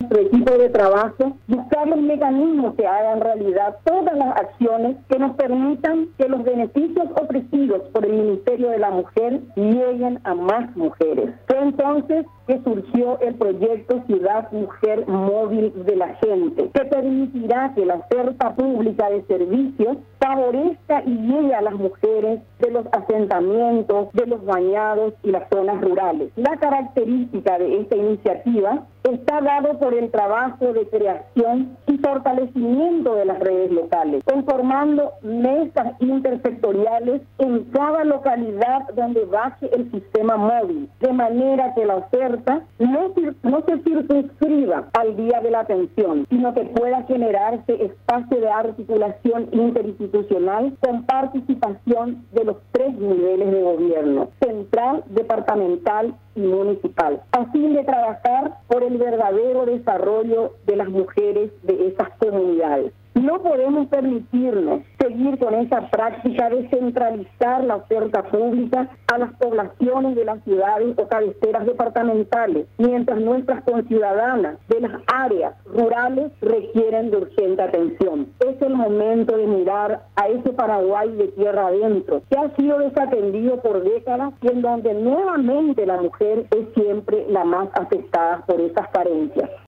nuestro equipo de trabajo, buscar los mecanismos que hagan realidad todas las acciones que nos permitan que los beneficios ofrecidos por el Ministerio de la Mujer lleguen a más mujeres. Fue entonces que surgió el proyecto Ciudad Mujer Móvil de la Gente, que permitirá que la oferta pública de servicios favorezca y llegue a las mujeres de los asentamientos, de los bañados y las zonas rurales. La característica de esta iniciativa está dado por el trabajo de creación y fortalecimiento de las redes locales, conformando mesas intersectoriales en cada localidad donde baje el sistema móvil, de manera que la oferta no se circunscriba al día de la atención, sino que pueda generarse espacio de articulación interinstitucional con participación de los 3 niveles de gobierno: central, departamental y municipal, a fin de trabajar por el verdadero desarrollo de las mujeres de esas comunidades. No podemos permitirnos seguir con esa práctica de centralizar la oferta pública a las poblaciones de las ciudades o cabeceras departamentales, mientras nuestras conciudadanas de las áreas rurales requieren de urgente atención. Es el momento de mirar a ese Paraguay de tierra adentro, que ha sido desatendido por décadas y en donde nuevamente la mujer es siempre la más afectada por esas carencias.